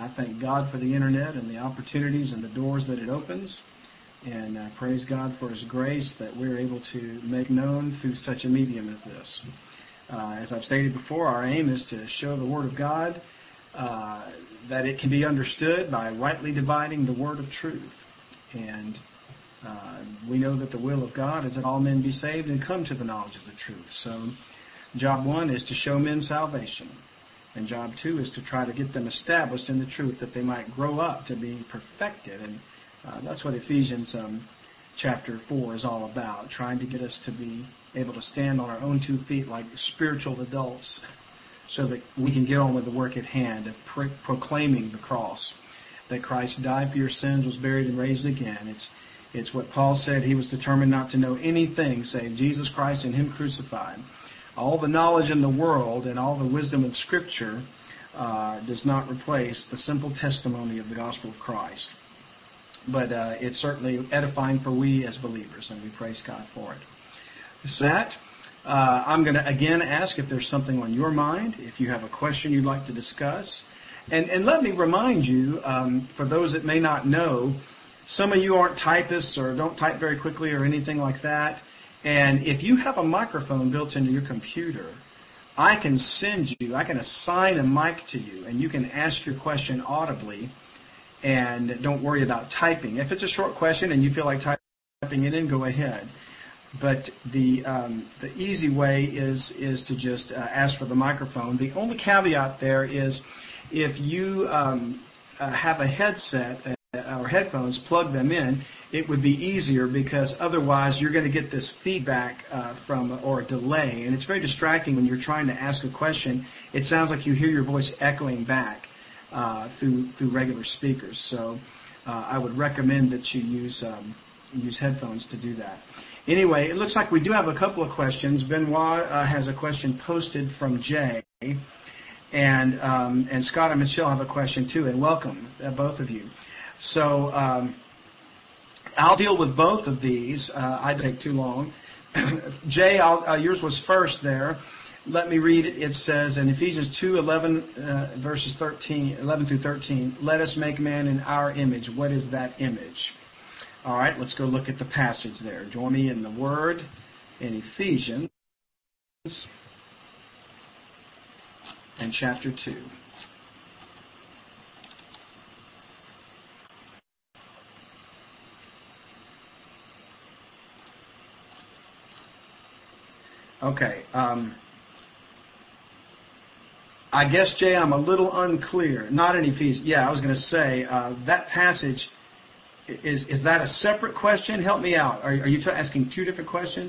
I thank God for the internet and the opportunities and the doors that it opens. And praise God for His grace that we're able to make known through such a medium as this. As I've stated before, our aim is to show the Word of God, that it can be understood by rightly dividing the Word of truth. And we know that the will of God is that all men be saved and come to the knowledge of the truth. So job 1 is to show men salvation. And job 2 is to try to get them established in the truth that they might grow up to be perfected. And that's what Ephesians chapter 4 is all about, trying to get us to be able to stand on our own 2 feet like spiritual adults so that we can get on with the work at hand of proclaiming the cross, that Christ died for your sins, was buried, and raised again. It's what Paul said. He was determined not to know anything save Jesus Christ and Him crucified. All the knowledge in the world and all the wisdom of Scripture does not replace the simple testimony of the gospel of Christ. But it's certainly edifying for we as believers, and we praise God for it. So I'm going to again ask if there's something on your mind, if you have a question you'd like to discuss. And let me remind you, for those that may not know, some of you aren't typists or don't type very quickly or anything like that. And if you have a microphone built into your computer, I can assign a mic to you, and you can ask your question audibly, and don't worry about typing. If it's a short question and you feel like typing it in, go ahead. But the easy way is to just ask for the microphone. The only caveat there is if you have a headset or headphones, plug them in, it would be easier because otherwise you're going to get this feedback or a delay. And it's very distracting when you're trying to ask a question. It sounds like you hear your voice echoing back through regular speakers. So I would recommend that you use headphones to do that. Anyway, it looks like we do have a couple of questions. Benoit has a question posted from Jay. And Scott and Michelle have a question too. And welcome, both of you. So I'll deal with both of these. I don't take too long. Jay, yours was first there. Let me read it. It says in Ephesians 2:11, verses 11 through 13, let us make man in our image. What is that image? All right, let's go look at the passage there. Join me in the Word in Ephesians and chapter 2. Okay. I guess, Jay, I'm a little unclear. Not in Ephesians. Yeah, I was going to say, that passage, is that a separate question? Help me out. Are you asking 2 different questions?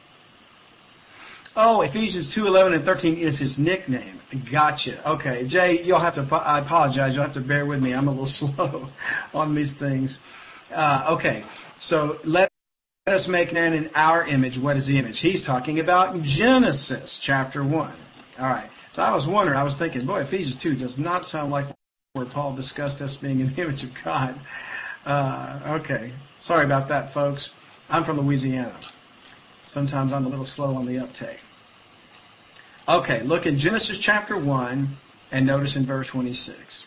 Oh, Ephesians 2:11 and 13 is his nickname. Gotcha. Okay, Jay, I apologize. You'll have to bear with me. I'm a little slow on these things. Okay, so let us make man in our image. What is the image? He's talking about Genesis chapter 1. All right. So I was thinking, boy, Ephesians 2 does not sound like where Paul discussed us being in the image of God. Okay. Sorry about that, folks. I'm from Louisiana. Sometimes I'm a little slow on the uptake. Okay, look in Genesis chapter 1 and notice in verse 26.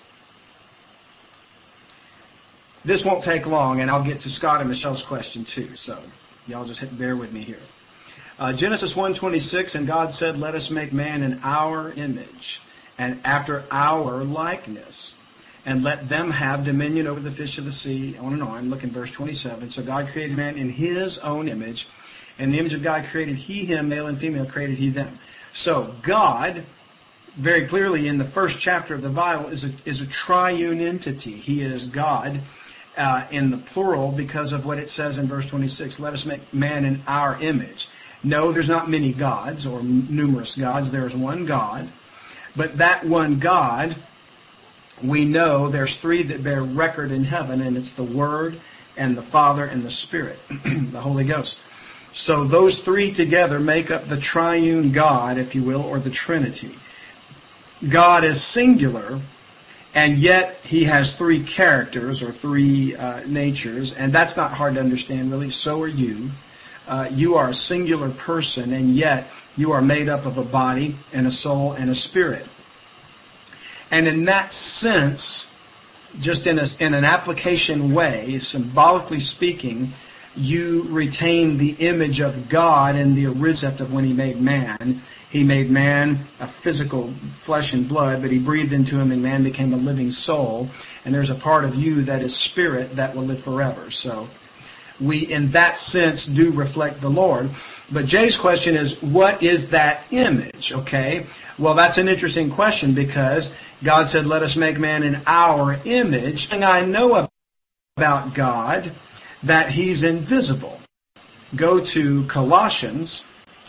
This won't take long, and I'll get to Scott and Michelle's question too, so y'all just bear with me here. Genesis 1:26, and God said, let us make man in our image, and after our likeness, and let them have dominion over the fish of the sea, on and on. Look in verse 27. So God created man in His own image. In the image of God created He him, male and female created He them. So God, very clearly in the first chapter of the Bible, is a triune entity. He is God in the plural because of what it says in verse 26. Let us make man in our image. No, there's not many gods or numerous gods. There is one God. But that one God, we know there's 3 that bear record in heaven, and it's the Word and the Father and the Spirit, the Holy Ghost. So those 3 together make up the triune God, if you will, or the Trinity. God is singular, and yet He has 3 characters or 3 natures, and that's not hard to understand, really. So are you. You are a singular person, and yet you are made up of a body and a soul and a spirit. And in that sense, just in an application way, symbolically speaking, you retain the image of God in the concept of when He made man. He made man a physical flesh and blood, but He breathed into him and man became a living soul. And there's a part of you that is spirit that will live forever. So we, in that sense, do reflect the Lord. But Jay's question is, what is that image? Okay? Well, that's an interesting question because God said, let us make man in our image. And I know about God that He's invisible. Go to Colossians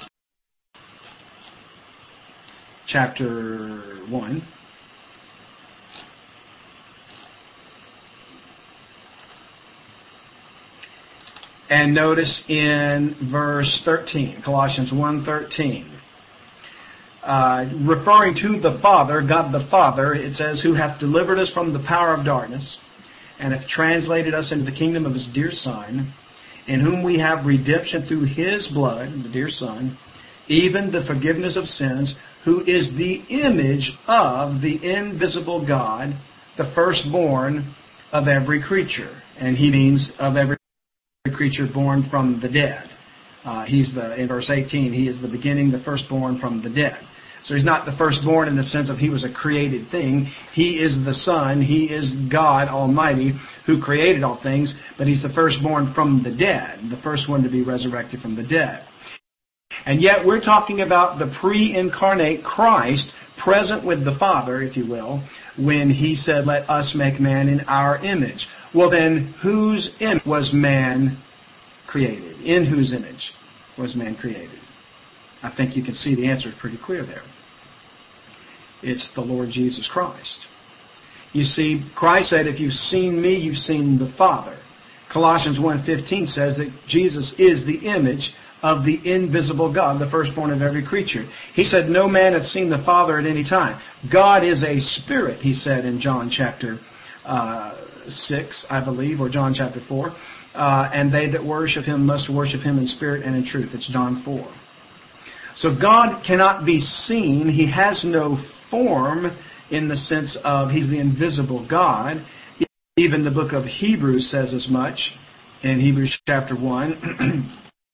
chapter 1. And notice in verse 13, Colossians 1:13, referring to the Father, God the Father, it says, who hath delivered us from the power of darkness, and hath translated us into the kingdom of His dear Son, in whom we have redemption through His blood, the dear Son, even the forgiveness of sins, who is the image of the invisible God, the firstborn of every creature. And He means of every creature born from the dead. In verse 18, He is the beginning, the firstborn from the dead. So He's not the firstborn in the sense of He was a created thing. He is the Son. He is God Almighty who created all things, but He's the firstborn from the dead, the first one to be resurrected from the dead. And yet we're talking about the pre-incarnate Christ present with the Father, if you will, when He said, let us make man in our image. Well then, whose image was man created? In whose image was man created? I think you can see the answer is pretty clear there. It's the Lord Jesus Christ. You see, Christ said, if you've seen me, you've seen the Father. Colossians 1:15 says that Jesus is the image of the invisible God, the firstborn of every creature. He said, no man hath seen the Father at any time. God is a spirit, He said in John chapter 6, I believe, or John chapter 4. And they that worship Him must worship Him in spirit and in truth. It's John 4. So God cannot be seen. He has no form in the sense of He's the invisible God. Even the book of Hebrews says as much in Hebrews chapter 1.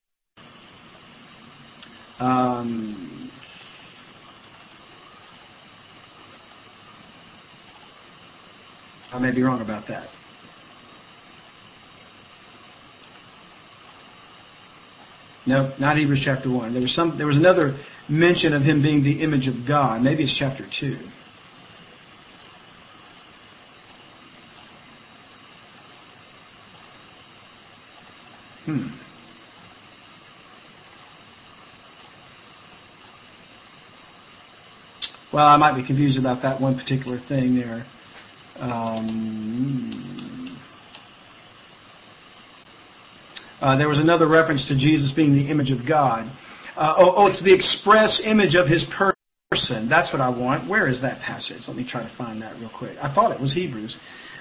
I may be wrong about that. No, not Hebrews chapter 1. There was another mention of Him being the image of God. Maybe it's chapter 2. Well, I might be confused about that one particular thing there. There was another reference to Jesus being the image of God. It's the express image of His person. That's what I want. Where is that passage? Let me try to find that real quick. I thought it was Hebrews.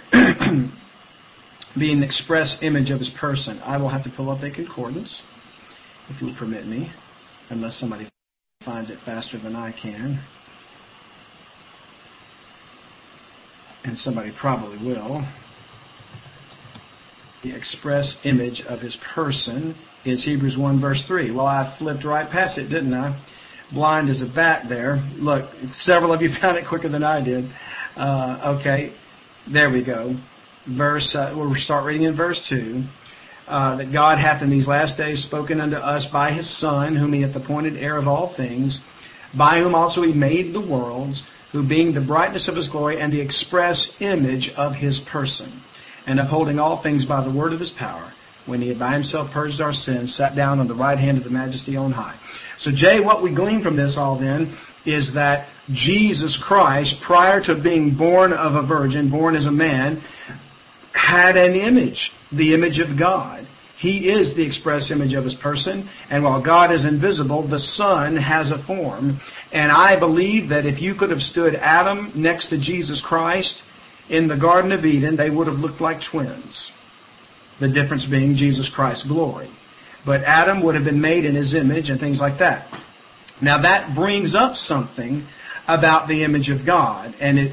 Being the express image of His person. I will have to pull up a concordance, if you will permit me, unless somebody finds it faster than I can. And somebody probably will. The express image of His person is Hebrews 1 verse 3. Well, I flipped right past it, didn't I? Blind as a bat there. Look, several of you found it quicker than I did. Okay, there we go. We'll start reading in verse 2. That God hath in these last days spoken unto us by His Son, whom He hath appointed heir of all things, by whom also He made the worlds, who being the brightness of His glory and the express image of His person, and upholding all things by the word of His power, when He had by Himself purged our sins, sat down on the right hand of the Majesty on high. So, Jay, what we glean from this all then is that Jesus Christ, prior to being born of a virgin, born as a man, had an image, the image of God. He is the express image of His person, and while God is invisible, the Son has a form. And I believe that if you could have stood Adam next to Jesus Christ in the Garden of Eden, they would have looked like twins. The difference being Jesus Christ's glory. But Adam would have been made in His image and things like that. Now that brings up something about the image of God, and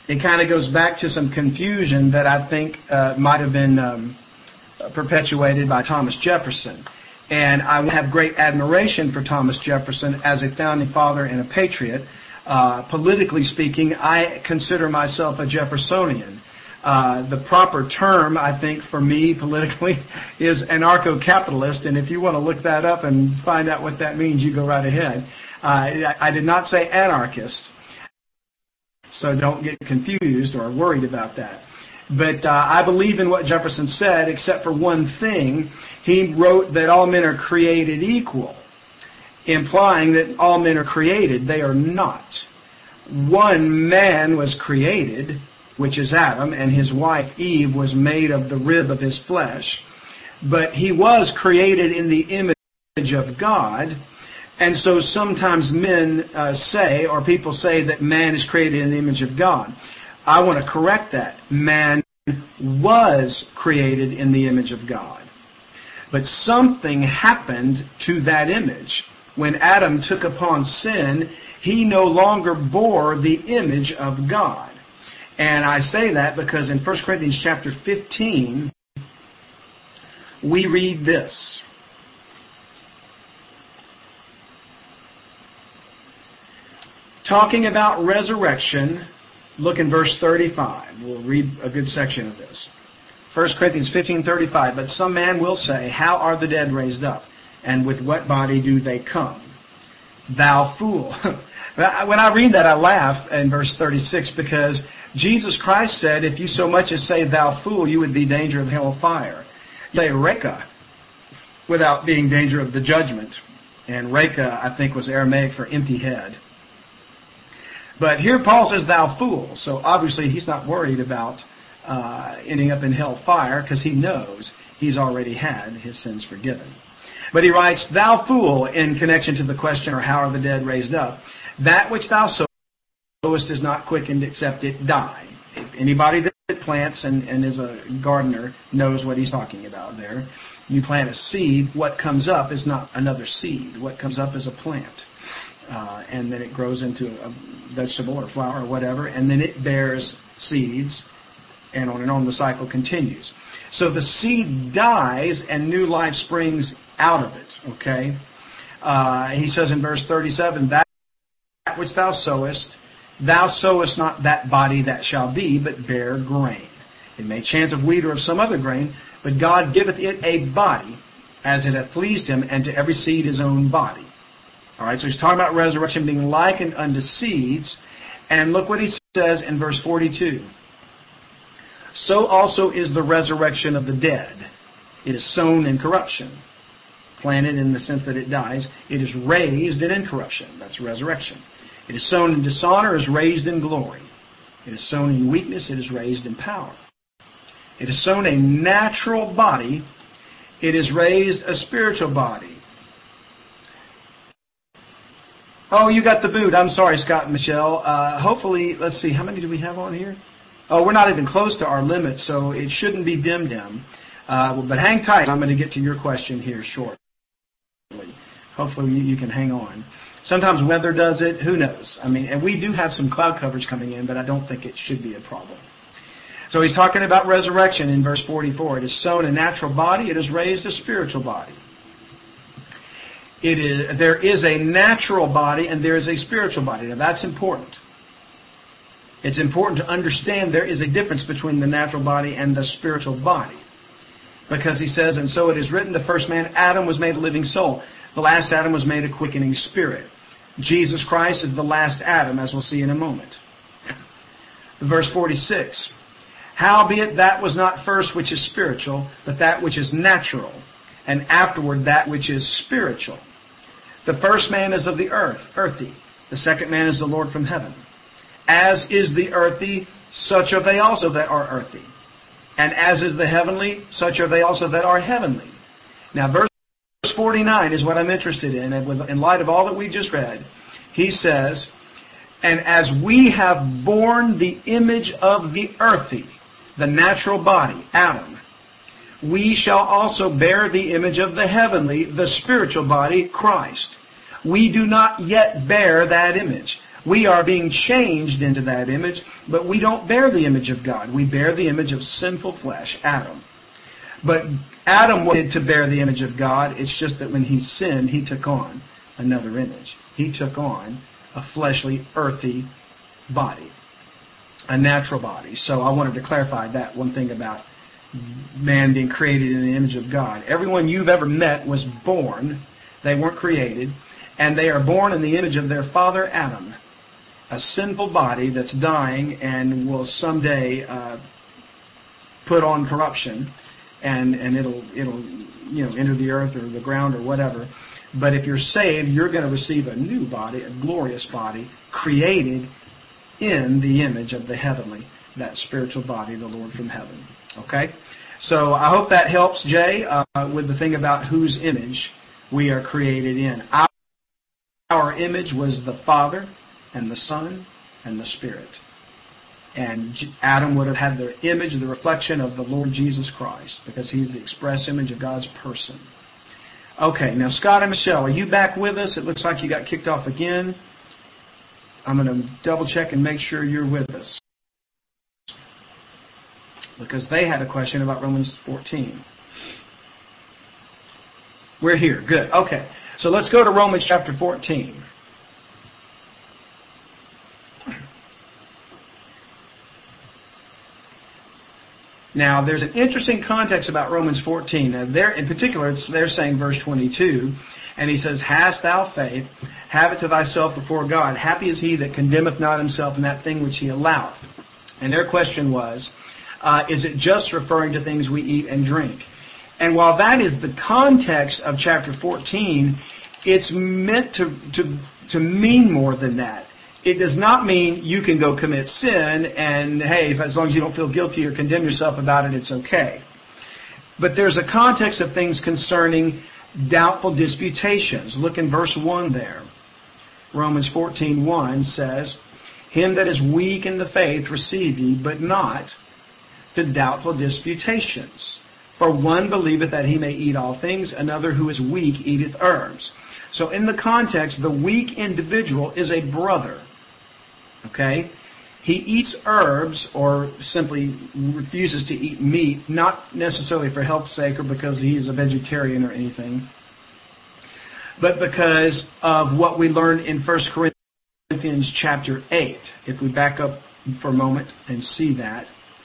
it kind of goes back to some confusion that I think might have been perpetuated by Thomas Jefferson. And I have great admiration for Thomas Jefferson as a founding father and a patriot. Politically speaking, I consider myself a Jeffersonian. The proper term, I think, for me politically is anarcho-capitalist, and if you want to look that up and find out what that means, you go right ahead. I did not say anarchist, so don't get confused or worried about that. But I believe in what Jefferson said, except for one thing. He wrote that all men are created equal, implying that all men are created. They are not. One man was created, which is Adam, and his wife Eve was made of the rib of his flesh. But he was created in the image of God. And so sometimes men say, or people say, that man is created in the image of God. I want to correct that. Man was created in the image of God. But something happened to that image. When Adam took upon sin, he no longer bore the image of God. And I say that because in 1 Corinthians chapter 15, we read this. Talking about resurrection, look in verse 35. We'll read a good section of this. 1 Corinthians 15:35. But some man will say, how are the dead raised up? And with what body do they come? Thou fool. When I read that, I laugh in verse 36 because Jesus Christ said, if you so much as say thou fool, you would be danger of hell fire. You say reka without being danger of the judgment. And reka, I think, was Aramaic for empty head. But here Paul says, thou fool. So obviously he's not worried about ending up in hell fire because he knows he's already had his sins forgiven. But he writes, thou fool, in connection to the question, or how are the dead raised up? That which thou sowest is not quickened except it die. Anybody that plants and is a gardener knows what he's talking about there. You plant a seed, what comes up is not another seed. What comes up is a plant. And then it grows into a vegetable or flower or whatever, and then it bears seeds, and on the cycle continues. So the seed dies and new life springs out of it, okay? He says in verse 37, that which thou sowest not that body that shall be, but bear grain. It may chance of wheat or of some other grain, but God giveth it a body, as it hath pleased him, and to every seed his own body. All right, so he's talking about resurrection being likened unto seeds. And look what he says in verse 42. So also is the resurrection of the dead. It is sown in corruption. Planted in the sense that it dies. It is raised in incorruption. That's resurrection. It is sown in dishonor, is raised in glory. It is sown in weakness, it is raised in power. It is sown a natural body. It is raised a spiritual body. Oh, you got the boot. I'm sorry, Scott and Michelle. Hopefully, let's see, how many do we have on here? Oh, we're not even close to our limit, so it shouldn't be dim-dim. But hang tight. I'm going to get to your question here shortly. Hopefully you can hang on. Sometimes weather does it. Who knows? I mean, and we do have some cloud coverage coming in, but I don't think it should be a problem. So he's talking about resurrection in verse 44. It is sown a natural body. It is raised a spiritual body. There is a natural body and there is a spiritual body. Now that's important. It's important to understand there is a difference between the natural body and the spiritual body. Because he says, and so it is written, the first man, Adam, was made a living soul. The last Adam was made a quickening spirit. Jesus Christ is the last Adam, as we'll see in a moment. Verse 46. Howbeit that was not first which is spiritual, but that which is natural, and afterward that which is spiritual. The first man is of the earth, earthy. The second man is the Lord from heaven. As is the earthy, such are they also that are earthy. And as is the heavenly, such are they also that are heavenly. Now verse 49 is what I'm interested in. And in light of all that we just read, he says, and as we have borne the image of the earthy, the natural body, Adam, we shall also bear the image of the heavenly, the spiritual body, Christ. We do not yet bear that image. We are being changed into that image, but we don't bear the image of God. We bear the image of sinful flesh, Adam. But Adam wanted to bear the image of God. It's just that when he sinned, he took on another image. He took on a fleshly, earthy body, a natural body. So I wanted to clarify that one thing about man being created in the image of God. Everyone you've ever met was born. They weren't created. And they are born in the image of their father Adam, a sinful body that's dying and will someday put on corruption, and it'll enter the earth or the ground or whatever. But if you're saved, you're going to receive a new body, a glorious body, created in the image of the heavenly, that spiritual body, the Lord from heaven. Okay? So I hope that helps, Jay, with the thing about whose image we are created in. Our image was the Father and the Son and the Spirit. And Adam would have had the image, the reflection of the Lord Jesus Christ, because he's the express image of God's person. Okay, now Scott and Michelle, are you back with us? It looks like you got kicked off again. I'm going to double check and make sure you're with us, because they had a question about Romans 14. We're here. Good. Okay. So let's go to Romans chapter 14. Now, there's an interesting context about Romans 14. Now, there, in particular, they're saying verse 22, and he says, "Hast thou faith? Have it to thyself before God. Happy is he that condemneth not himself in that thing which he alloweth." And their question was, is it just referring to things we eat and drink? And while that is the context of chapter 14, it's meant to mean more than that. It does not mean you can go commit sin and, hey, as long as you don't feel guilty or condemn yourself about it, it's okay. But there's a context of things concerning doubtful disputations. Look in verse 1 there. Romans 14:1 says, "Him that is weak in the faith receive ye, but not the doubtful disputations. For one believeth that he may eat all things, another who is weak eateth herbs." So in the context, the weak individual is a brother. Okay? He eats herbs, or simply refuses to eat meat, not necessarily for health's sake or because he's a vegetarian or anything, but because of what we learned in 1 Corinthians chapter 8. If we back up for a moment and see that,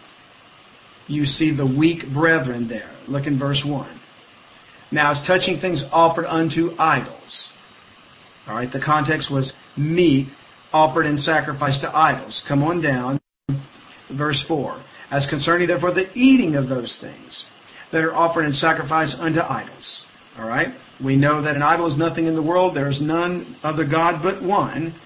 you see the weak brethren there. Look in verse 1. Now, it's touching things offered unto idols. All right, the context was meat offered in sacrifice to idols. Come on down, verse 4. "As concerning, therefore, the eating of those things that are offered in sacrifice unto idols." All right, we know that an idol is nothing in the world. There is none other God but one.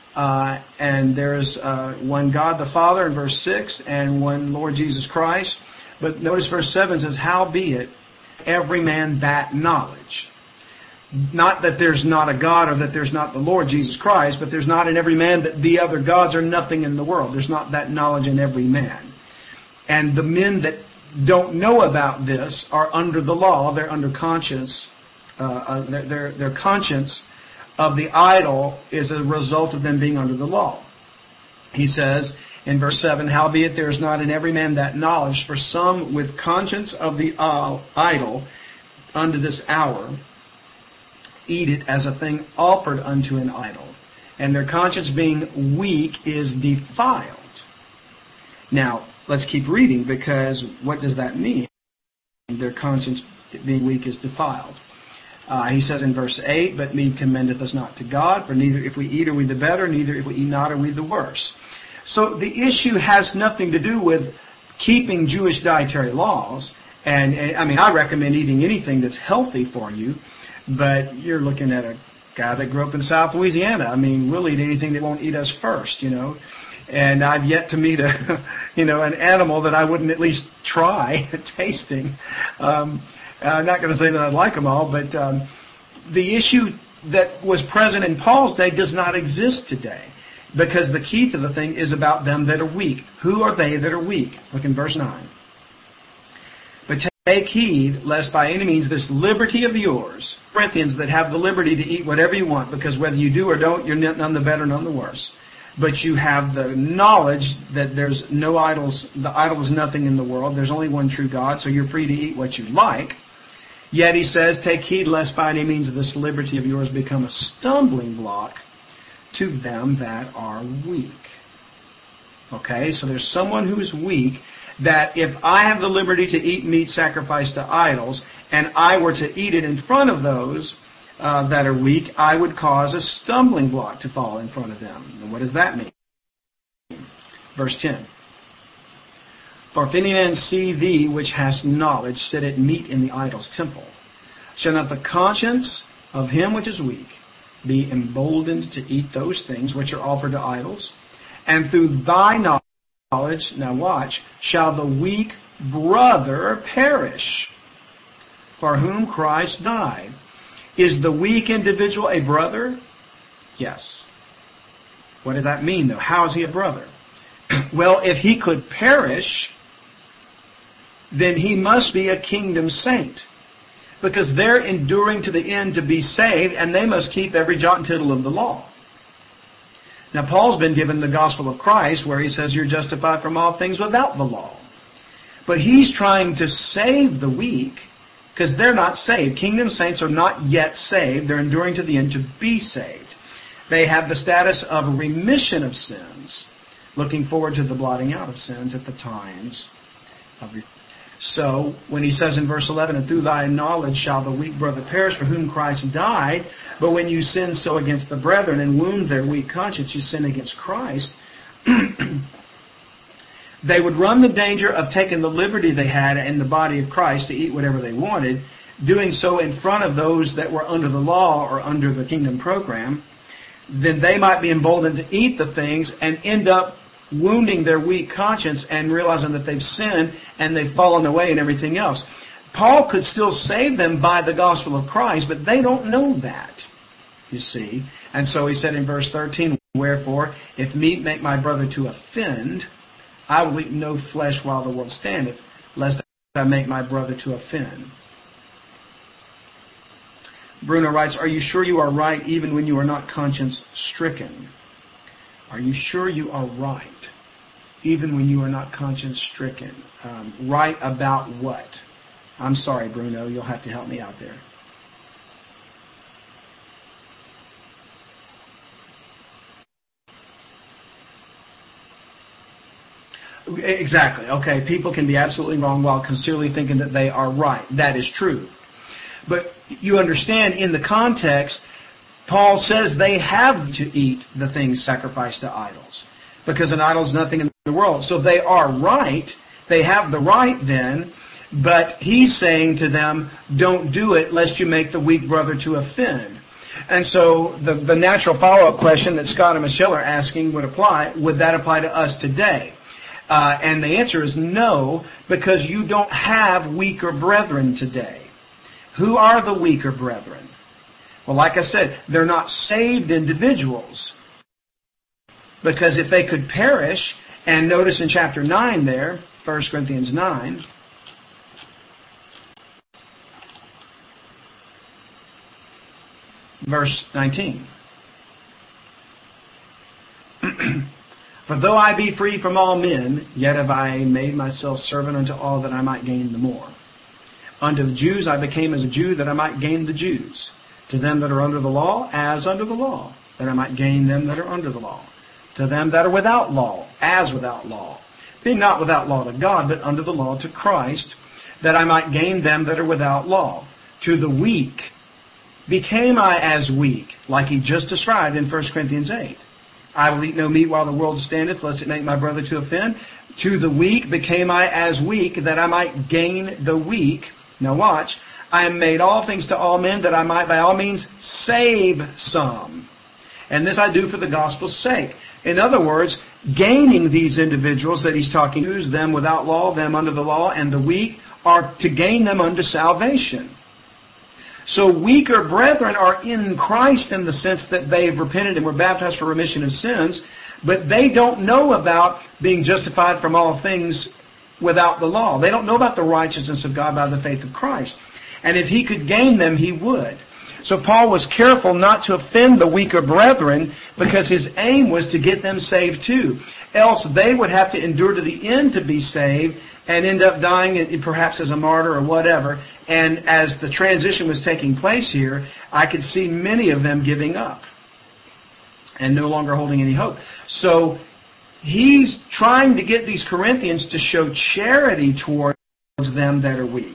And there's one God the Father in verse 6 and one Lord Jesus Christ. But notice verse 7 says, "Howbeit every man that knowledge." Not that there's not a God or that there's not the Lord Jesus Christ, but there's not in every man that the other gods are nothing in the world. There's not that knowledge in every man. And the men that don't know about this are under the law. They're under conscience. Their conscience of the idol is a result of them being under the law. He says in verse 7, "Howbeit there is not in every man that knowledge, for some with conscience of the idol unto this hour eat it as a thing offered unto an idol, and their conscience being weak is defiled." Now, let's keep reading, because what does that mean? Their conscience being weak is defiled. He says in verse 8, "But meat commendeth us not to God, for neither if we eat are we the better, neither if we eat not are we the worse." So the issue has nothing to do with keeping Jewish dietary laws. And I mean, I recommend eating anything that's healthy for you, but you're looking at a guy that grew up in South Louisiana. I mean, we'll eat anything that won't eat us first, you know. And I've yet to meet an animal that I wouldn't at least try tasting. I'm not going to say that I'd like them all, but the issue that was present in Paul's day does not exist today, because the key to the thing is about them that are weak. Who are they that are weak? Look in verse 9. "But Take heed lest by any means this liberty of yours, Corinthians, that have the liberty to eat whatever you want, because whether you do or don't, you're none the better, none the worse. But you have the knowledge that there's no idols, the idol is nothing in the world, there's only one true God, so you're free to eat what you like. Yet he says, take heed lest by any means this liberty of yours become a stumbling block to them that are weak. Okay, so there's someone who is weak, that if I have the liberty to eat meat sacrificed to idols, and I were to eat it in front of those that are weak, I would cause a stumbling block to fall in front of them. And what does that mean? Verse 10. For if any man see thee, which hast knowledge, sit at meat in the idol's temple, shall not the conscience of him which is weak be emboldened to eat those things which are offered to idols? And through thy knowledge, now watch, shall the weak brother perish, for whom Christ died. Is the weak individual a brother? Yes. What does that mean, though? How is he a brother? Well, if he could perish, then he must be a kingdom saint, because they're enduring to the end to be saved, and they must keep every jot and tittle of the law. Now, Paul's been given the gospel of Christ, where he says you're justified from all things without the law. But he's trying to save the weak, because they're not saved. Kingdom saints are not yet saved. They're enduring to the end to be saved. They have the status of remission of sins, looking forward to the blotting out of sins at the times of repentance. So, when he says in verse 11, and through thy knowledge shall the weak brother perish, for whom Christ died, but when you sin so against the brethren and wound their weak conscience, you sin against Christ, they would run the danger of taking the liberty they had in the body of Christ to eat whatever they wanted, doing so in front of those that were under the law or under the kingdom program. Then they might be emboldened to eat the things and end up wounding their weak conscience and realizing that they've sinned and they've fallen away and everything else. Paul could still save them by the gospel of Christ, but they don't know that, you see. And so he said in verse 13, wherefore, if meat make my brother to offend, I will eat no flesh while the world standeth, lest I make my brother to offend. Bruno writes, are you sure you are right even when you are not conscience-stricken? Are you sure you are right, even when you are not conscience-stricken? Right about what? I'm sorry, Bruno. You'll have to help me out there. Exactly. Okay, people can be absolutely wrong while sincerely thinking that they are right. That is true. But you understand, in the context, Paul says they have to eat the things sacrificed to idols, because an idol is nothing in the world. So they are right. They have the right then, but he's saying to them, don't do it lest you make the weak brother to offend. And so the natural follow-up question that Scott and Michelle are asking would that apply to us today? And the answer is no, because you don't have weaker brethren today. Who are the weaker brethren? Well, like I said, they're not saved individuals. Because if they could perish, and notice in chapter 9 there, 1 Corinthians 9, verse 19. For though I be free from all men, yet have I made myself servant unto all that I might gain the more. Unto the Jews I became as a Jew that I might gain the Jews. To them that are under the law, as under the law, that I might gain them that are under the law. To them that are without law, as without law, being not without law to God, but under the law to Christ, that I might gain them that are without law. To the weak became I as weak, like he just described in 1 Corinthians 8. I will eat no meat while the world standeth, lest it make my brother to offend. To the weak became I as weak, that I might gain the weak. Now watch. I am made all things to all men, that I might by all means save some. And this I do for the gospel's sake. In other words, gaining these individuals that he's talking to, them without law, them under the law, and the weak, are to gain them unto salvation. So weaker brethren are in Christ in the sense that they've repented and were baptized for remission of sins, but they don't know about being justified from all things without the law. They don't know about the righteousness of God by the faith of Christ. And if he could gain them, he would. So Paul was careful not to offend the weaker brethren because his aim was to get them saved too. Else they would have to endure to the end to be saved and end up dying perhaps as a martyr or whatever. And as the transition was taking place here, I could see many of them giving up and no longer holding any hope. So he's trying to get these Corinthians to show charity towards them that are weak.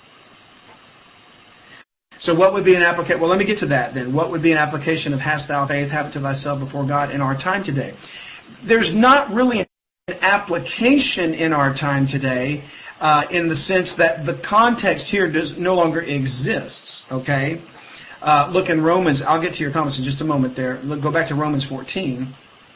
So what would be an application? Well, let me get to that then. What would be an application of hast thou faith, have it to thyself before God in our time today? There's not really an application in our time today in the sense that the context here no longer exists. Okay? Look in Romans. I'll get to your comments in just a moment there. Go back to Romans 14.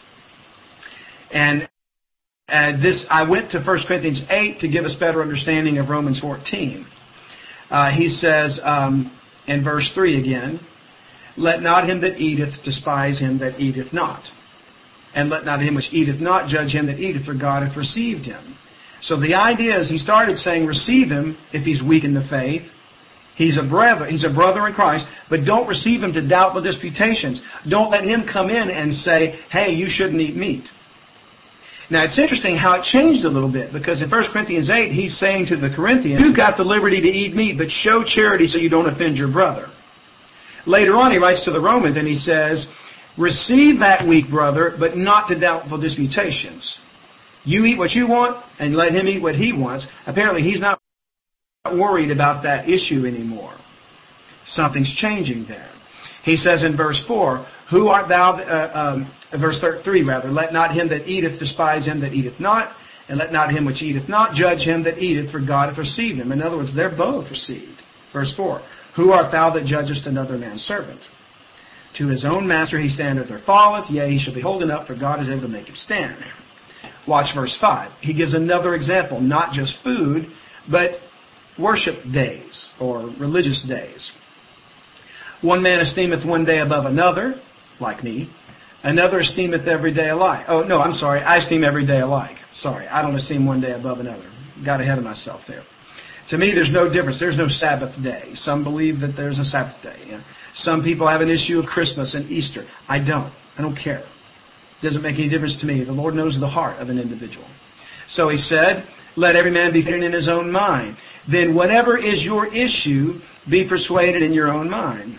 And I went to 1 Corinthians 8 to give us better understanding of Romans 14. He says... in verse 3 again, let not him that eateth despise him that eateth not. And let not him which eateth not judge him that eateth, for God hath received him. So the idea is he started saying receive him if he's weak in the faith. He's a brother in Christ, but don't receive him to doubtful disputations. Don't let him come in and say, hey, you shouldn't eat meat. Now, it's interesting how it changed a little bit, because in 1 Corinthians 8, he's saying to the Corinthians, you've got the liberty to eat meat, but show charity so you don't offend your brother. Later on, he writes to the Romans, and he says, receive that weak brother, but not to doubtful disputations. You eat what you want, and let him eat what he wants. Apparently, he's not worried about that issue anymore. Something's changing there. He says in verse 4, who art thou, verse 3 rather, let not him that eateth despise him that eateth not, and let not him which eateth not judge him that eateth, for God hath received him. In other words, they're both received. Verse 4, who art thou that judgest another man's servant? To his own master he standeth or falleth, yea, he shall be holden up, for God is able to make him stand. Watch verse 5. He gives another example, not just food, but worship days or religious days. One man esteemeth one day above another, like me. Another esteemeth every day alike. Oh, no, I'm sorry. I esteem every day alike. Sorry, I don't esteem one day above another. Got ahead of myself there. To me, there's no difference. There's no Sabbath day. Some believe that there's a Sabbath day. You know? Some people have an issue of Christmas and Easter. I don't. I don't care. It doesn't make any difference to me. The Lord knows the heart of an individual. So he said, let every man be persuaded in his own mind. Then whatever is your issue, be persuaded in your own mind.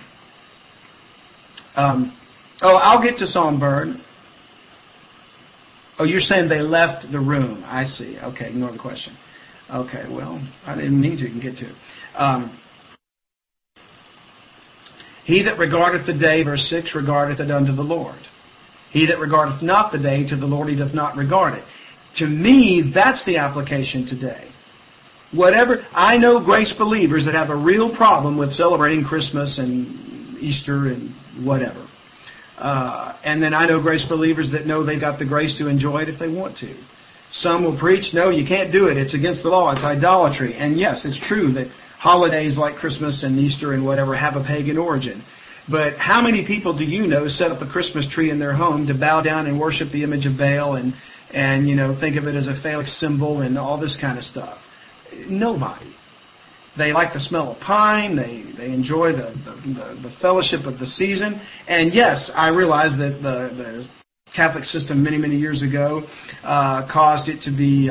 I'll get to Songbird. Oh, you're saying they left the room. I see. Okay, ignore the question. Okay, well, I didn't mean to get to it. He that regardeth the day, verse 6, regardeth it unto the Lord. He that regardeth not the day, to the Lord he doth not regard it. To me, that's the application today. Whatever, I know grace believers that have a real problem with celebrating Christmas and Easter and whatever. And then I know grace believers that know they've got the grace to enjoy it if they want to. Some will preach, no, you can't do it. It's against the law. It's idolatry. And yes, it's true that holidays like Christmas and Easter and whatever have a pagan origin. But how many people do you know set up a Christmas tree in their home to bow down and worship the image of Baal and you know, think of it as a phallic symbol and all this kind of stuff? Nobody. They like the smell of pine. They enjoy the fellowship of the season. And yes, I realize that the Catholic system many, many years ago caused it to be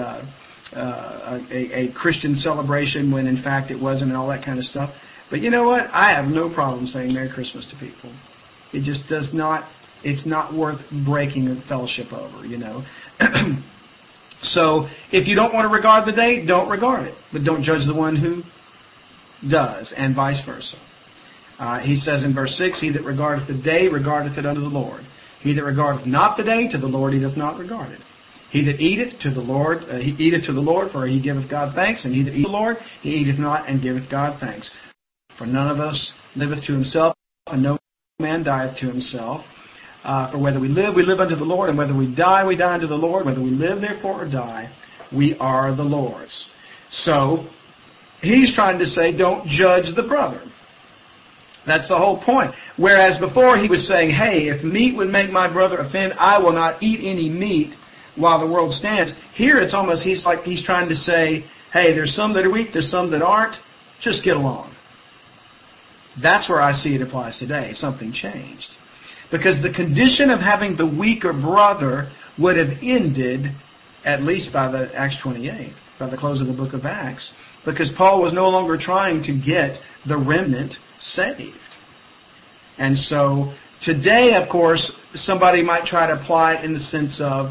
a Christian celebration when in fact it wasn't, and all that kind of stuff. But you know what? I have no problem saying Merry Christmas to people. It just does not, it's not worth breaking the fellowship over, you know. So if you don't want to regard the day, don't regard it. But don't judge the one who does, and vice versa. He says in verse 6, he that regardeth the day regardeth it unto the Lord. He that regardeth not the day, to the Lord he doth not regard it. He that eateth to the Lord, he eateth to the Lord, for he giveth God thanks. And he that eateth the Lord, he eateth not, and giveth God thanks. For none of us liveth to himself, and no man dieth to himself. For whether we live unto the Lord, and whether we die unto the Lord. Whether we live, therefore, or die, we are the Lord's. So, he's trying to say, don't judge the brother. That's the whole point. Whereas before he was saying, hey, if meat would make my brother offend, I will not eat any meat while the world stands. Here it's almost he's trying to say, hey, there's some that are weak, there's some that aren't. Just get along. That's where I see it applies today. Something changed. Because the condition of having the weaker brother would have ended, at least by the Acts 28, by the close of the book of Acts, because Paul was no longer trying to get the remnant saved. And so today, of course, somebody might try to apply it in the sense of,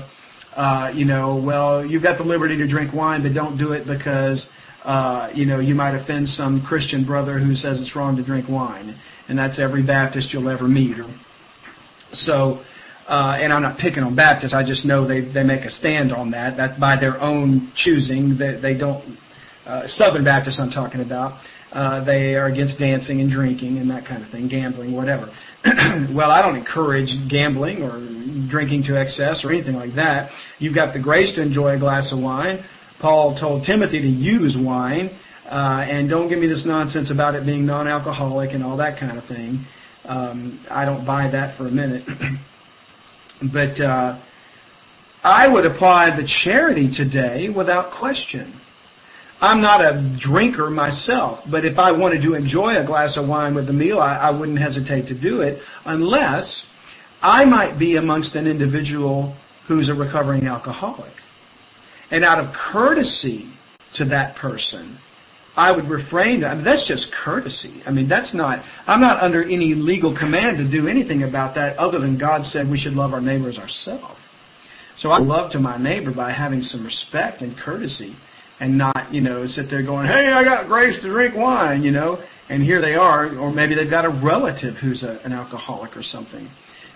well, you've got the liberty to drink wine, but don't do it because, you might offend some Christian brother who says it's wrong to drink wine. And that's every Baptist you'll ever meet. So, and I'm not picking on Baptists. I just know they make a stand on that. That by their own choosing. They don't. Southern Baptists I'm talking about. They are against dancing and drinking and that kind of thing, gambling, whatever. Well, I don't encourage gambling or drinking to excess or anything like that. You've got the grace to enjoy a glass of wine. Paul told Timothy to use wine, and don't give me this nonsense about it being non-alcoholic and all that kind of thing. I don't buy that for a minute. But I would apply the charity today without question. I'm not a drinker myself, but if I wanted to enjoy a glass of wine with the meal, I wouldn't hesitate to do it unless I might be amongst an individual who's a recovering alcoholic. And out of courtesy to that person, I would refrain. That's just courtesy. I'm not under any legal command to do anything about that other than God said we should love our neighbor as ourselves. So I love to my neighbor by having some respect and courtesy and not, sit there going, hey, I got grace to drink wine, and here they are, or maybe they've got a relative who's an alcoholic or something.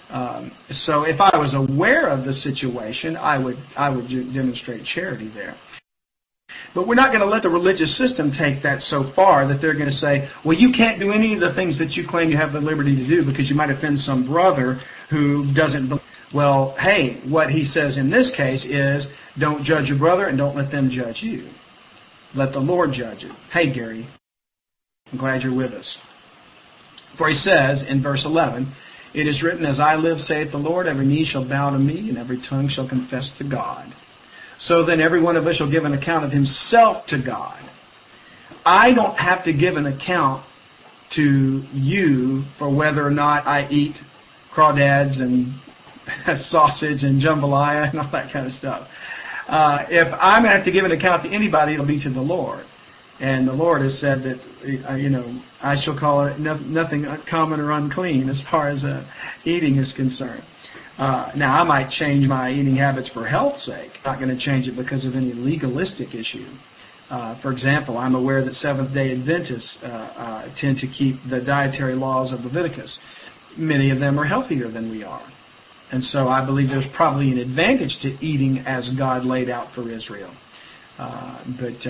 So if I was aware of the situation, I would demonstrate charity there. But we're not going to let the religious system take that so far that they're going to say, well, you can't do any of the things that you claim you have the liberty to do because you might offend some brother who doesn't believe. Well, hey, what he says in this case is, don't judge your brother and don't let them judge you. Let the Lord judge it. Hey, Gary, I'm glad you're with us. For he says in verse 11, it is written, as I live, saith the Lord, every knee shall bow to me and every tongue shall confess to God. So then every one of us shall give an account of himself to God. I don't have to give an account to you for whether or not I eat crawdads and sausage and jambalaya and all that kind of stuff. If I'm going to have to give an account to anybody, it'll be to the Lord. And the Lord has said that, I shall call it nothing common or unclean as far as eating is concerned. Now, I might change my eating habits for health's sake. I'm not going to change it because of any legalistic issue. For example, I'm aware that Seventh-day Adventists tend to keep the dietary laws of Leviticus. Many of them are healthier than we are. And so I believe there's probably an advantage to eating as God laid out for Israel. But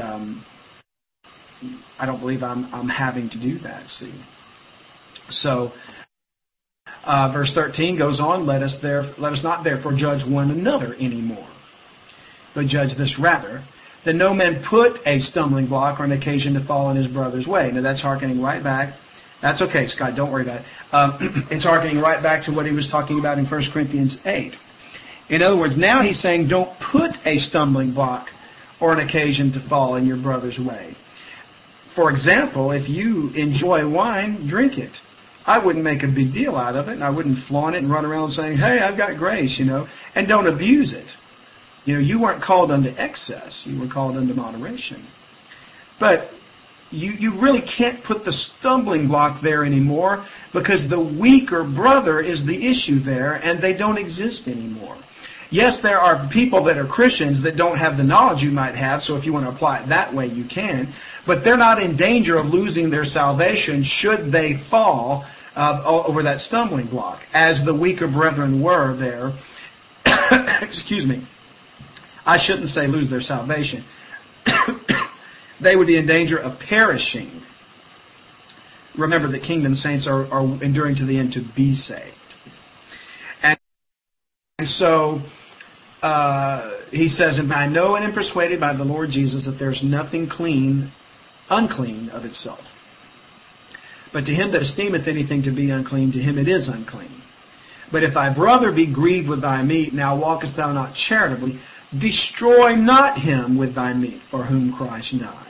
I don't believe I'm having to do that, see. So, verse 13 goes on, let us not therefore judge one another anymore, but judge this rather, that no man put a stumbling block or an occasion to fall in his brother's way. Now that's hearkening right back. That's okay, Scott, don't worry about it. It's hearkening right back to what he was talking about in 1 Corinthians 8. In other words, now he's saying don't put a stumbling block or an occasion to fall in your brother's way. For example, if you enjoy wine, drink it. I wouldn't make a big deal out of it, and I wouldn't flaunt it and run around saying, hey, I've got grace, and don't abuse it. You weren't called unto excess. You were called unto moderation. But you really can't put the stumbling block there anymore because the weaker brother is the issue there, and they don't exist anymore. Yes, there are people that are Christians that don't have the knowledge you might have, so if you want to apply it that way, you can. But they're not in danger of losing their salvation should they fall over that stumbling block, as the weaker brethren were there. Excuse me. I shouldn't say lose their salvation. They would be in danger of perishing. Remember that kingdom saints are enduring to the end to be saved. And so he says, and I know and am persuaded by the Lord Jesus that there's nothing unclean of itself. But to him that esteemeth anything to be unclean, to him it is unclean. But if thy brother be grieved with thy meat, now walkest thou not charitably, Destroy not him with thy meat, for whom Christ died.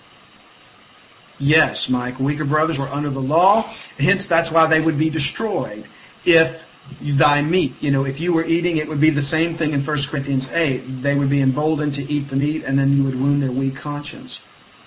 Yes, Mike, weaker brothers were under the law, hence that's why they would be destroyed. If thy meat, if you were eating, it would be the same thing in 1 Corinthians 8. They would be emboldened to eat the meat, and then you would wound their weak conscience.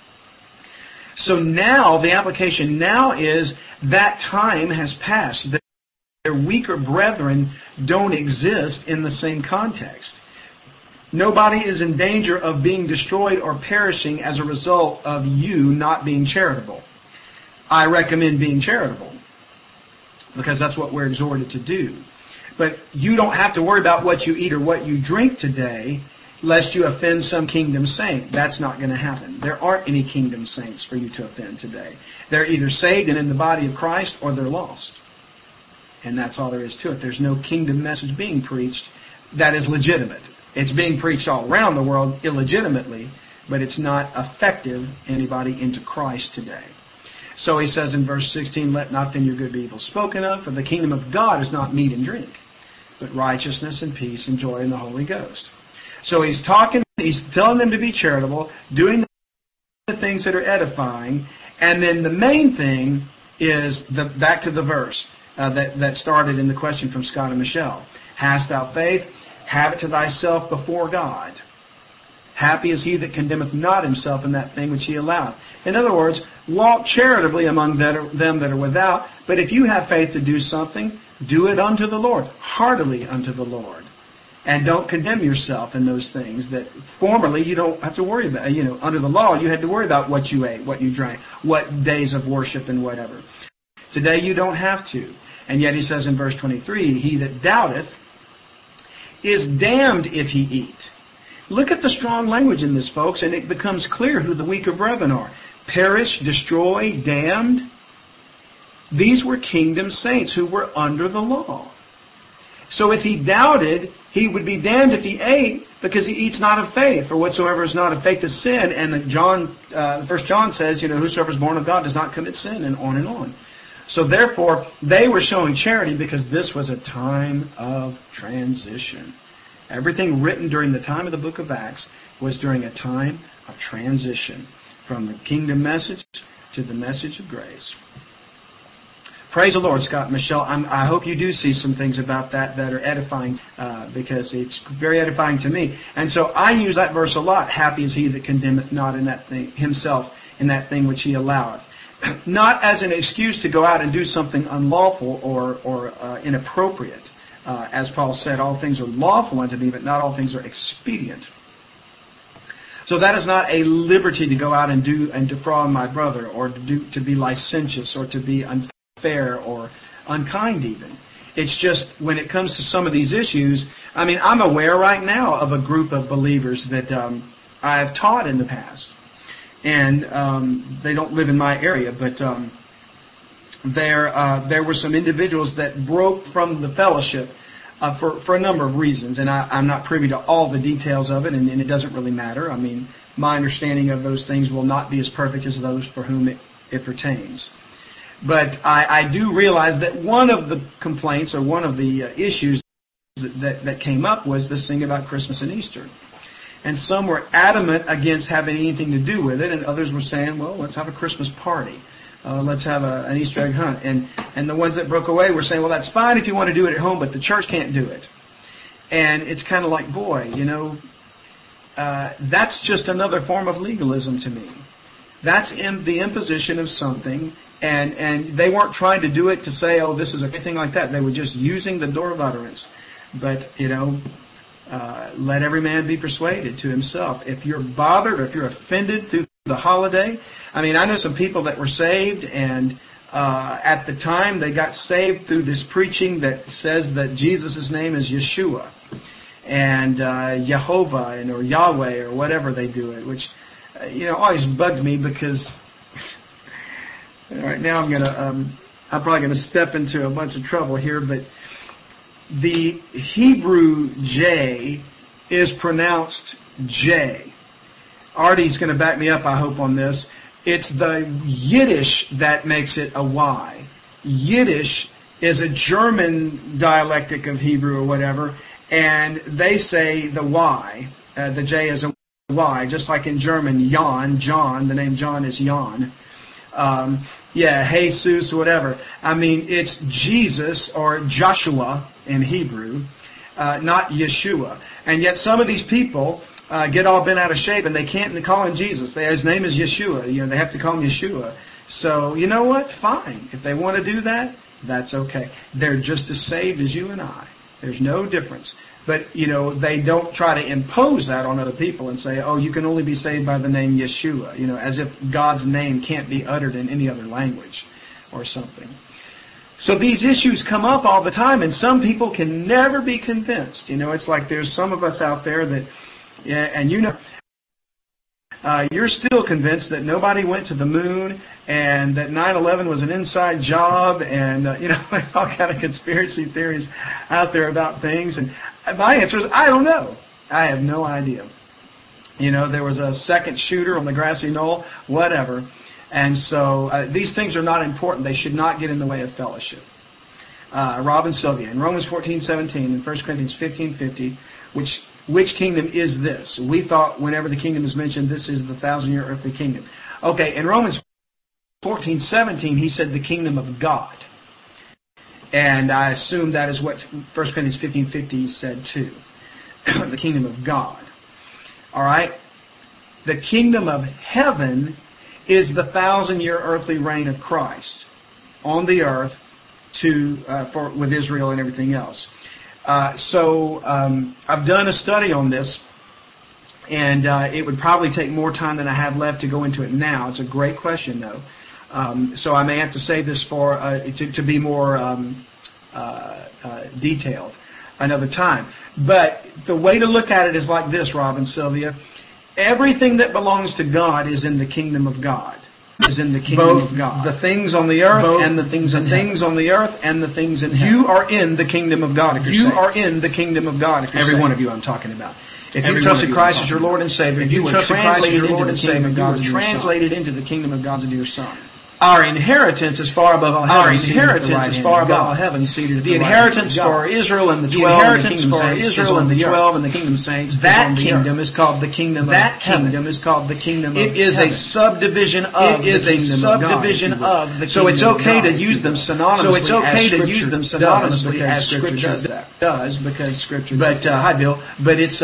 So now, the application now is that time has passed. Their weaker brethren don't exist in the same context. Nobody is in danger of being destroyed or perishing as a result of you not being charitable. I recommend being charitable, because that's what we're exhorted to do. But you don't have to worry about what you eat or what you drink today, lest you offend some kingdom saint. That's not going to happen. There aren't any kingdom saints for you to offend today. They're either saved and in the body of Christ, or they're lost. And that's all there is to it. There's no kingdom message being preached that is legitimate. It's being preached all around the world illegitimately, but it's not effective anybody into Christ today. So he says in verse 16, let not then your good be evil spoken of, for the kingdom of God is not meat and drink, but righteousness and peace and joy in the Holy Ghost. So he's telling them to be charitable, doing the things that are edifying, and then the main thing is, back to the verse that started in the question from Scott and Michelle. Hast thou faith? Have it to thyself before God. Happy is he that condemneth not himself in that thing which he alloweth. In other words, walk charitably among them that are without, but if you have faith to do something, do it unto the Lord, heartily unto the Lord. And don't condemn yourself in those things that formerly you don't have to worry about. Under the law, you had to worry about what you ate, what you drank, what days of worship and whatever. Today you don't have to. And yet he says in verse 23, he that doubteth is damned if he eat. Look at the strong language in this, folks, and it becomes clear who the weaker brethren are. Perish, destroy, damned. These were kingdom saints who were under the law. So if he doubted, he would be damned if he ate, because he eats not of faith, for whatsoever is not of faith is sin. And 1 John says, whosoever is born of God does not commit sin, and on and on. So therefore, they were showing charity because this was a time of transition. Everything written during the time of the book of Acts was during a time of transition from the kingdom message to the message of grace. Praise the Lord, Scott and Michelle. I hope you do see some things about that are edifying, because it's very edifying to me. And so I use that verse a lot. Happy is he that condemneth not in that thing, himself in that thing which he alloweth. Not as an excuse to go out and do something unlawful or inappropriate. As Paul said, all things are lawful unto me, but not all things are expedient. So that is not a liberty to go out and do and defraud my brother, or to be licentious, or to be unfair or unkind even. It's just when it comes to some of these issues, I'm aware right now of a group of believers that I've taught in the past. And they don't live in my area, but there were some individuals that broke from the fellowship for a number of reasons, and I'm not privy to all the details of it, and it doesn't really matter. My understanding of those things will not be as perfect as those for whom it pertains. But I do realize that one of the complaints, or one of the issues that came up, was this thing about Christmas and Easter. And some were adamant against having anything to do with it, and others were saying, well, let's have a Christmas party. Let's have an Easter egg hunt. And the ones that broke away were saying, well, that's fine if you want to do it at home, but the church can't do it. And it's kind of like, boy, that's just another form of legalism to me. That's the imposition of something, and they weren't trying to do it to say, oh, this is anything like that. They were just using the door of utterance. But, let every man be persuaded to himself. If you're bothered or if you're offended through the holiday, I know some people that were saved, and at the time they got saved through this preaching that says that Jesus' name is Yeshua and Jehovah or Yahweh or whatever they do it, which always bugged me, because right now I'm probably gonna step into a bunch of trouble here, but the Hebrew J is pronounced J. Artie's going to back me up, I hope, on this. It's the Yiddish that makes it a Y. Yiddish is a German dialectic of Hebrew or whatever, and they say the Y, The J is a Y, just like in German, Jan, John. The name John is Jan. Jesus, whatever. I mean, it's Jesus or Joshua in Hebrew, not Yeshua. And yet some of these people get all bent out of shape and they can't call him Jesus. His name is Yeshua. They have to call him Yeshua. So, you know what? Fine. If they want to do that, that's okay. They're just as saved as you and I. There's no difference. But, they don't try to impose that on other people and say, oh, you can only be saved by the name Yeshua, as if God's name can't be uttered in any other language or something. So these issues come up all the time, and some people can never be convinced. It's like there's some of us out there that, you're still convinced that nobody went to the moon and that 9/11 was an inside job and, all kind of conspiracy theories out there about things. And my answer is, I don't know. I have no idea. There was a second shooter on the grassy knoll, whatever. And so these things are not important. They should not get in the way of fellowship. Rob and Sylvia, in Romans 14:17 and 1 Corinthians 15:50, which kingdom is this? We thought whenever the kingdom is mentioned, this is the 1,000-year earthly kingdom. Okay, in Romans 14:17, he said the kingdom of God. And I assume that is what 1 Corinthians 15:50 said too. The kingdom of God. All right? The kingdom of heaven is the 1,000-year earthly reign of Christ on the earth with Israel and everything else. So I've done a study on this, and it would probably take more time than I have left to go into it now. It's a great question, though. So I may have to save this for to be more detailed another time. But the way to look at it is like this, Rob and Sylvia. Everything that belongs to God is in the kingdom of God. Is in the kingdom of God. The things on the earth and the things in on the earth and the things in heaven. You are in the kingdom of God. You are in the kingdom of God. Every one of you I'm talking about. If you trusted Christ as your Lord and Savior, if you were translated into the kingdom of God, translated into the kingdom of God as your Son. Our inheritance is far above all heaven. Our inheritance is far above all heaven, seated at the inheritance for Israel and the 12 and the kingdom saints. Israel and the 12 and the kingdom saints. That kingdom is called the kingdom of heaven. That kingdom is called the kingdom of heaven. It is a subdivision of the kingdom of God. So it's okay to use them synonymously. So it's okay to use them synonymously as Scripture does, because Scripture. But hi, Bill. But it's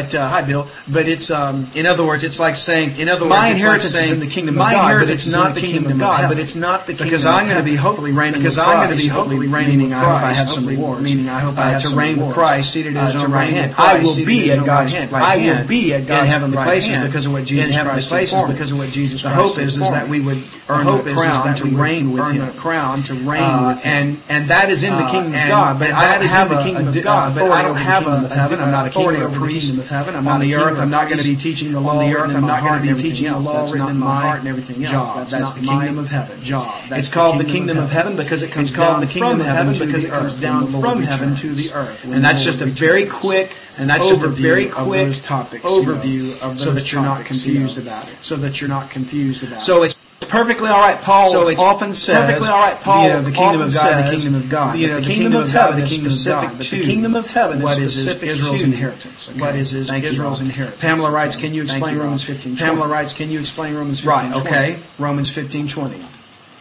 in other words, it's like saying, my inheritance is in the kingdom of God, but it's not the kingdom of God. But it's not the kingdom. Because I'm going to be hopefully reigning with Christ. Because I'm going to be hopefully reigning with Christ. I hope I have some rewards. Meaning I hope I have to reign with Christ seated at His own right hand. I will be at God's right hand. I will be at God's heavenly places because of what Jesus Christ performed. Because of what Jesus Christ performed. The hope is that we would earn a crown to reign with Him. And that is in the kingdom of God. But I don't have a kingdom of God. But I don't have a heaven. I'm not a king or a priest of heaven. On the earth, I'm not going to be teaching the law. On the earth, I'm not going to be teaching the law written in my heart and everything else. That's the kingdom of heaven. It's called the kingdom of heaven because it comes down from heaven to the earth, to the earth. And that's just a very quick overview of so that you're not confused about it. So it's perfectly all right. Paul often says the kingdom of God, the kingdom of God. The kingdom of heaven is specific to the kingdom of heaven. What is Israel's inheritance? What is Israel's inheritance? Pamela writes, can you explain Romans 15:20? Pamela writes, can you explain Romans 15:20? Right. Okay. Romans 15:20.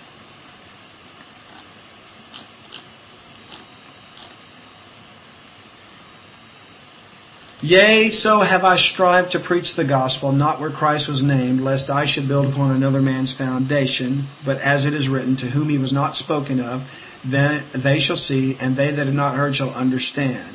Yea, so have I strived to preach the gospel, not where Christ was named, lest I should build upon another man's foundation. But as it is written, to whom he was not spoken of, then they shall see, and they that have not heard shall understand.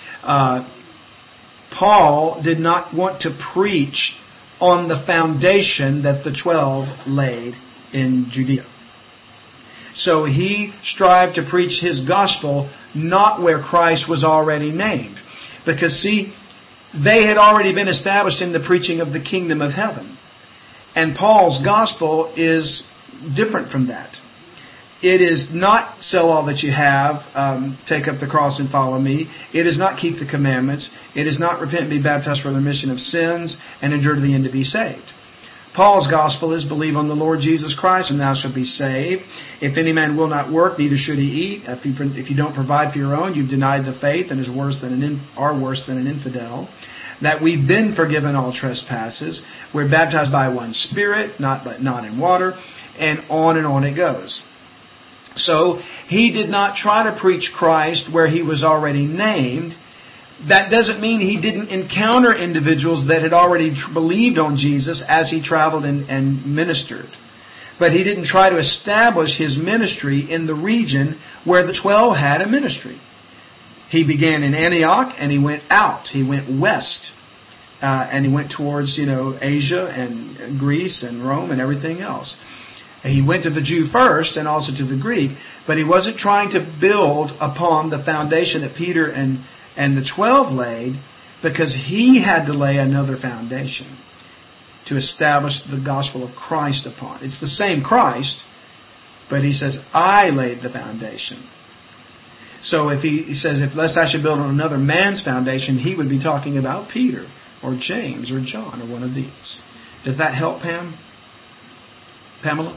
Paul did not want to preach on the foundation that the 12 laid in Judea. So he strived to preach his gospel not where Christ was already named. Because, see, they had already been established in the preaching of the kingdom of heaven. And Paul's gospel is different from that. It is not sell all that you have, take up the cross and follow me. It is not keep the commandments. It is not repent and be baptized for the remission of sins and endure to the end to be saved. Paul's gospel is believe on the Lord Jesus Christ and thou shalt be saved. If any man will not work, neither should he eat. If you don't provide for your own, you've denied the faith and are worse than an infidel. that we've been forgiven all trespasses. We're baptized by one Spirit, not in water, and on it goes. So he did not try to preach Christ where he was already named. That doesn't mean he didn't encounter individuals that had already believed on Jesus as he traveled and ministered. But he didn't try to establish his ministry in the region where the 12 had a ministry. He began in Antioch and he went out. He went west. And he went towards, Asia and Greece and Rome and everything else. He went to the Jew first and also to the Greek. But he wasn't trying to build upon the foundation that Peter and the 12 laid, because he had to lay another foundation to establish the gospel of Christ upon. It's the same Christ, but he says, I laid the foundation. So if he says, lest I should build on another man's foundation, he would be talking about Peter or James or John or one of these. Does that help, Pamela?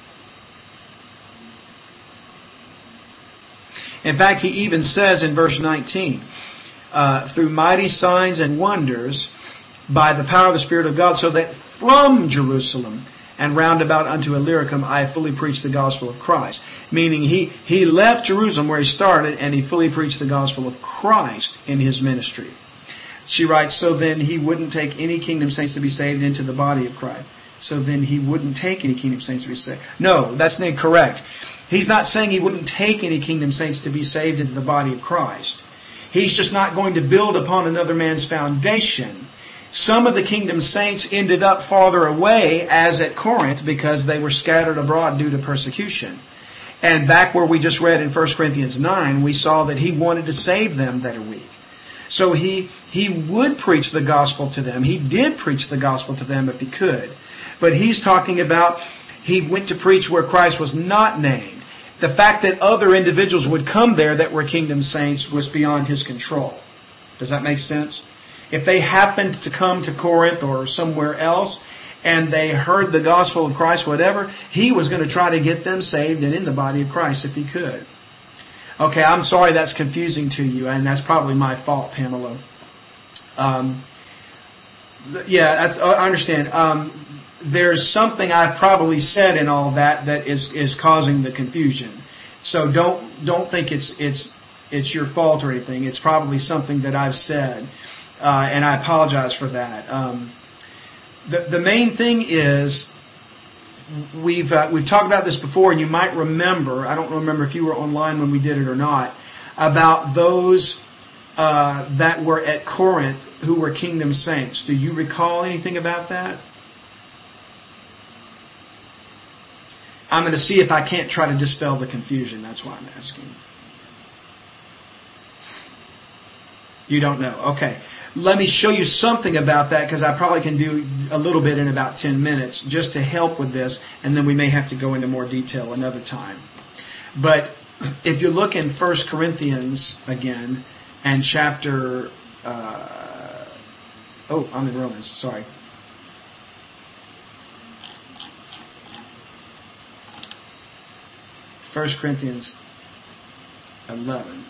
In fact, he even says in verse 19, through mighty signs and wonders by the power of the Spirit of God, so that from Jerusalem and round about unto Illyricum I fully preached the gospel of Christ. Meaning he left Jerusalem where he started and he fully preached the gospel of Christ in his ministry. She writes, so then he wouldn't take any kingdom saints to be saved into the body of Christ. So then he wouldn't take any kingdom saints to be saved. No, that's incorrect. He's not saying he wouldn't take any kingdom saints to be saved into the body of Christ. He's just not going to build upon another man's foundation. Some of the kingdom saints ended up farther away, as at Corinth, because they were scattered abroad due to persecution. And back where we just read in 1 Corinthians 9, we saw that he wanted to save them that are weak. So he would preach the gospel to them. He did preach the gospel to them if he could. But he's talking about he went to preach where Christ was not named. The fact that other individuals would come there that were kingdom saints was beyond his control. Does that make sense? If they happened to come to Corinth or somewhere else and they heard the gospel of Christ, whatever, he was going to try to get them saved and in the body of Christ if he could. Okay, I'm sorry that's confusing to you, and that's probably my fault, Pamela. I understand. There's something I've probably said in all that is causing the confusion. So don't think it's your fault or anything. It's probably something that I've said, and I apologize for that. The main thing is we've talked about this before, and you might remember. I don't remember if you were online when we did it or not, about those that were at Corinth who were kingdom saints. Do you recall anything about that? I'm going to see if I can't try to dispel the confusion. That's why I'm asking. You don't know. Okay. Let me show you something about that, because I probably can do a little bit in about 10 minutes just to help with this, and then we may have to go into more detail another time. But if you look in 1 Corinthians again, and chapter... I'm in Romans, sorry. First Corinthians 11.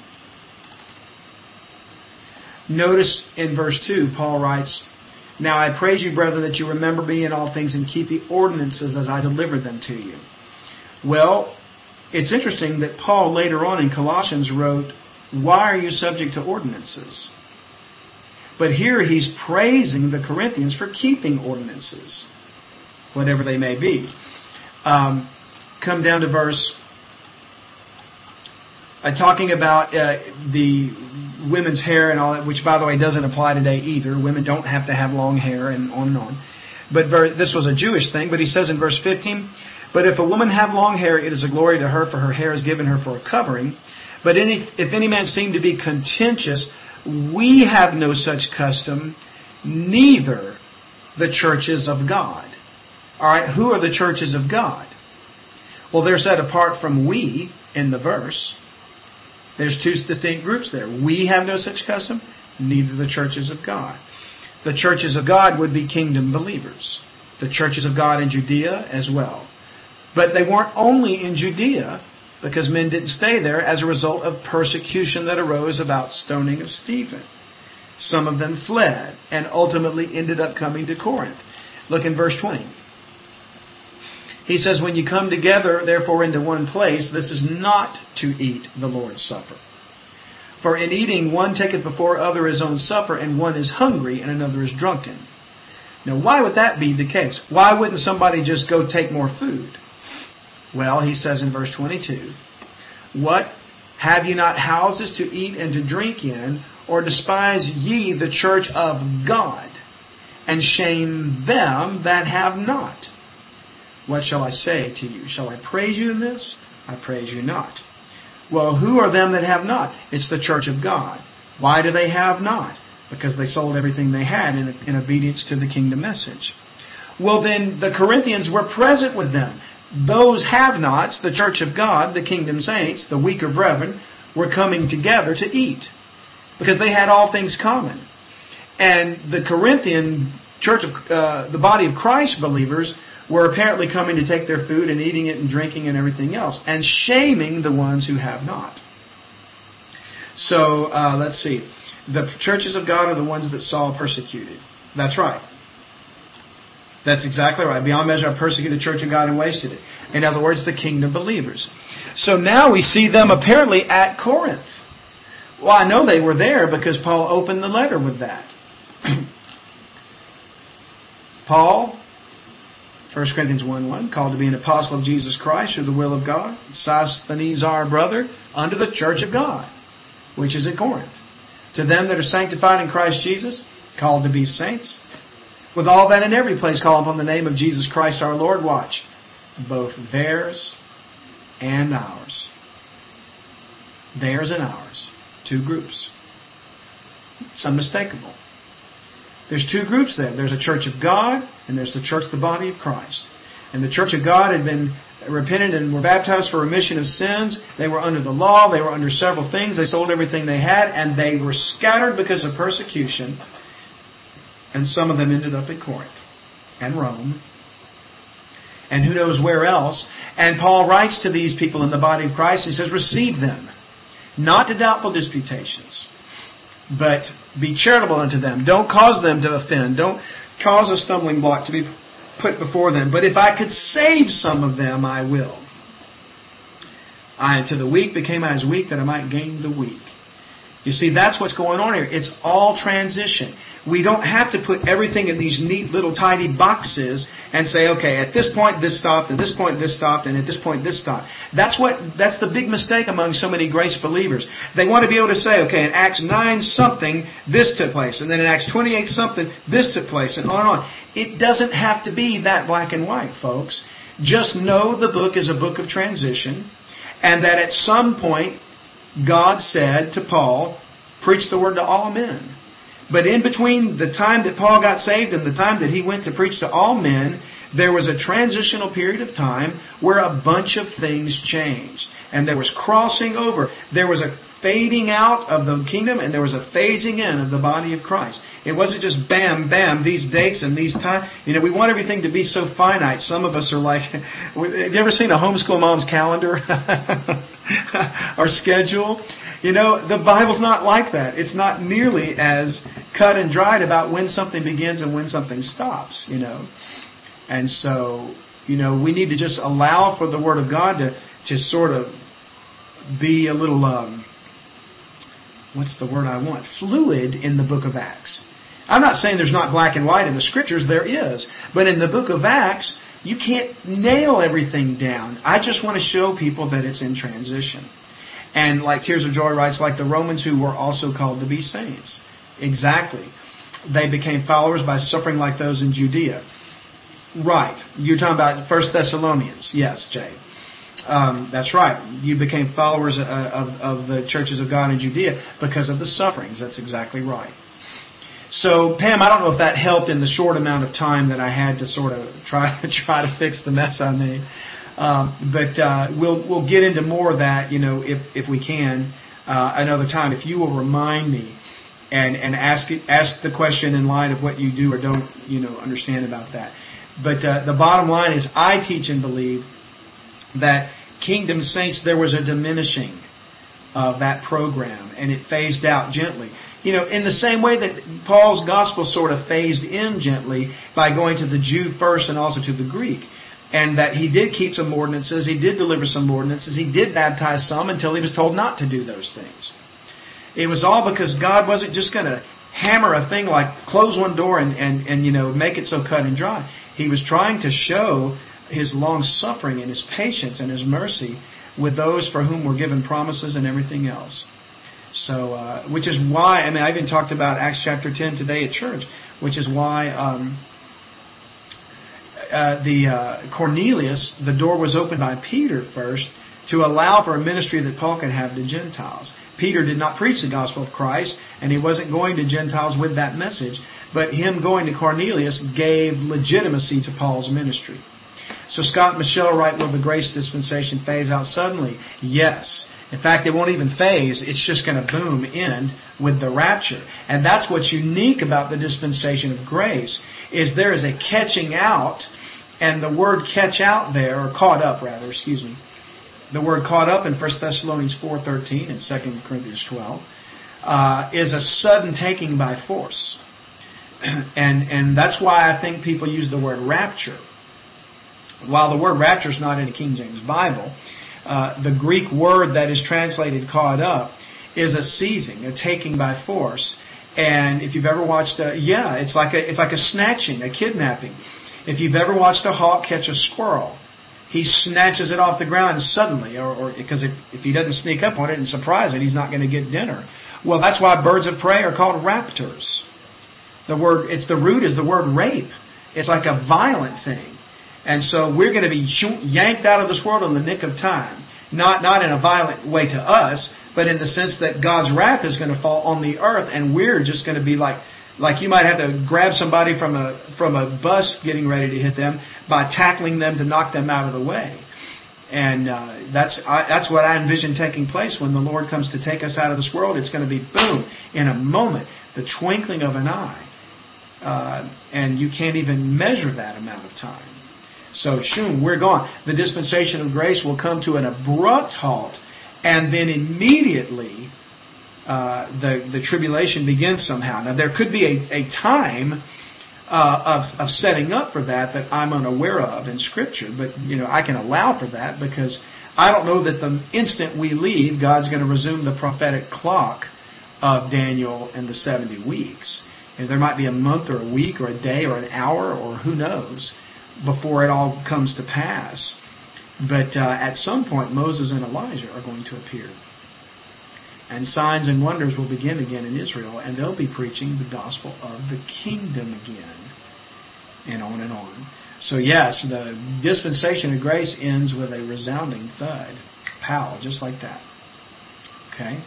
Notice in verse 2, Paul writes, now I praise you, brethren, that you remember me in all things and keep the ordinances as I delivered them to you. Well, it's interesting that Paul later on in Colossians wrote, why are you subject to ordinances? But here he's praising the Corinthians for keeping ordinances, whatever they may be. Come down to verse, talking about the women's hair and all that, which, by the way, doesn't apply today either. Women don't have to have long hair and on and on. But this was a Jewish thing. But he says in verse 15, but if a woman have long hair, it is a glory to her, for her hair is given her for a covering. But if any man seem to be contentious, we have no such custom, neither the churches of God. All right, who are the churches of God? Well, they're set apart from we in the verse. There's two distinct groups there. We have no such custom, neither the churches of God. The churches of God would be kingdom believers. The churches of God in Judea as well. But they weren't only in Judea, because men didn't stay there as a result of persecution that arose about stoning of Stephen. Some of them fled and ultimately ended up coming to Corinth. Look in verse 20. He says, when you come together, therefore, into one place, this is not to eat the Lord's Supper. For in eating, one taketh before other his own supper, and one is hungry, and another is drunken. Now, why would that be the case? Why wouldn't somebody just go take more food? Well, he says in verse 22, what? Have ye not houses to eat and to drink in, or despise ye the church of God, and shame them that have not? What shall I say to you? Shall I praise you in this? I praise you not. Well, who are them that have not? It's the church of God. Why do they have not? Because they sold everything they had in obedience to the kingdom message. Well, then the Corinthians were present with them. Those have-nots, the church of God, the kingdom saints, the weaker brethren, were coming together to eat because they had all things common. And the Corinthian church of the body of Christ believers were apparently coming to take their food and eating it and drinking and everything else, and shaming the ones who have not. So let's see. The churches of God are the ones that Saul persecuted. That's right. That's exactly right. Beyond measure, I persecuted the church of God and wasted it. In other words, the kingdom believers. So now we see them apparently at Corinth. Well, I know they were there because Paul opened the letter with that. Paul, 1 Corinthians 1:1, called to be an apostle of Jesus Christ through the will of God. Sosthenes, our brother, unto the church of God, which is at Corinth. To them that are sanctified in Christ Jesus, called to be saints, with all that in every place call upon the name of Jesus Christ our Lord. Watch. Both theirs and ours. Theirs and ours. Two groups. It's unmistakable. There's two groups there. There's a church of God, and there's the church, the body of Christ. And the church of God had been repented and were baptized for remission of sins. They were under the law. They were under several things. They sold everything they had, and they were scattered because of persecution. And some of them ended up in Corinth and Rome and who knows where else. And Paul writes to these people in the body of Christ. He says, receive them, not to doubtful disputations, but be charitable unto them. Don't cause them to offend. Don't cause a stumbling block to be put before them. But if I could save some of them, I will. To the weak became I as weak, that I might gain the weak. You see, that's what's going on here. It's all transition. We don't have to put everything in these neat little tidy boxes and say, okay, at this point this stopped, at this point this stopped, and at this point this stopped. That's the big mistake among so many grace believers. They want to be able to say, okay, in Acts 9 something, this took place, and then in Acts 28 something, this took place, and on and on. It doesn't have to be that black and white, folks. Just know the book is a book of transition, and that at some point God said to Paul, preach the word to all men. But in between the time that Paul got saved and the time that he went to preach to all men, there was a transitional period of time where a bunch of things changed. And there was crossing over. There was a fading out of the kingdom, and there was a phasing in of the body of Christ. It wasn't just bam, bam, these dates and these times. You know, we want everything to be so finite. Some of us are like, have you ever seen a homeschool mom's calendar or schedule? You know, the Bible's not like that. It's not nearly as cut and dried about when something begins and when something stops, you know. And so, you know, we need to just allow for the Word of God to sort of be a little, what's the word I want? Fluid in the book of Acts. I'm not saying there's not black and white in the Scriptures. There is. But in the book of Acts, you can't nail everything down. I just want to show people that it's in transition. And like Tears of Joy writes, like the Romans who were also called to be saints. Exactly. They became followers by suffering like those in Judea. Right. You're talking about 1 Thessalonians. Yes, Jay. That's right. You became followers of the churches of God in Judea because of the sufferings. That's exactly right. So, Pam, I don't know if that helped in the short amount of time that I had to sort of try to fix the mess I made. But we'll get into more of that, you know, if we can, another time. If you will remind me and ask the question in light of what you do or don't, you know, understand about that. But the bottom line is, I teach and believe that kingdom saints, there was a diminishing of that program, and it phased out gently. In the same way that Paul's gospel sort of phased in gently by going to the Jew first and also to the Greek. And that he did keep some ordinances, he did deliver some ordinances, he did baptize some until he was told not to do those things. It was all because God wasn't just going to hammer a thing like close one door and make it so cut and dry. He was trying to show His long suffering and His patience and His mercy with those for whom were given promises and everything else. So, which is why, I even talked about Acts chapter 10 today at church, which is why Cornelius, the door was opened by Peter first to allow for a ministry that Paul could have to Gentiles. Peter did not preach the gospel of Christ, and he wasn't going to Gentiles with that message, but him going to Cornelius gave legitimacy to Paul's ministry. So Scott and Michelle write, will the grace dispensation phase out suddenly? Yes. In fact, it won't even phase. It's just going to boom, end with the rapture. And that's what's unique about the dispensation of grace, is there is a catching out, and the word catch out there, or caught up rather, the word caught up in 1 Thessalonians 4:13 and 2 Corinthians 12 is a sudden taking by force. And that's why I think people use the word rapture. While the word rapture is not in the King James Bible, the Greek word that is translated caught up is a seizing, a taking by force. And if you've ever watched, it's like a snatching, a kidnapping. If you've ever watched a hawk catch a squirrel, he snatches it off the ground suddenly, or because if he doesn't sneak up on it and surprise it, he's not going to get dinner. Well, that's why birds of prey are called raptors. The root is the word rape. It's like a violent thing. And so we're going to be yanked out of this world in the nick of time. Not in a violent way to us, but in the sense that God's wrath is going to fall on the earth, and we're just going to be like you might have to grab somebody from a bus getting ready to hit them by tackling them to knock them out of the way. And that's what I envision taking place when the Lord comes to take us out of this world. It's going to be boom, in a moment, the twinkling of an eye. And you can't even measure that amount of time. So, shoom, we're gone. The dispensation of grace will come to an abrupt halt, and then immediately the tribulation begins somehow. Now, there could be a time of setting up for that I'm unaware of in Scripture, but I can allow for that because I don't know that the instant we leave, God's going to resume the prophetic clock of Daniel and the 70 weeks. And there might be a month or a week or a day or an hour or who knows before it all comes to pass. But at some point, Moses and Elijah are going to appear. And signs and wonders will begin again in Israel, and they'll be preaching the gospel of the kingdom again. And on and on. So yes, the dispensation of grace ends with a resounding thud. Pow, just like that. Okay?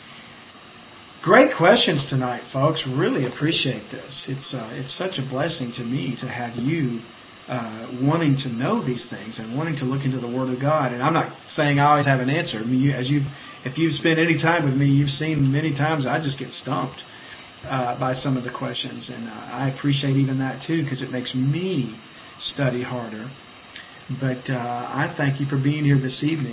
Great questions tonight, folks. Really appreciate this. It's such a blessing to me to have you wanting to know these things and wanting to look into the Word of God. And I'm not saying I always have an answer. I mean, if you've spent any time with me, you've seen many times I just get stumped by some of the questions. And I appreciate even that too, because it makes me study harder. But I thank you for being here this evening.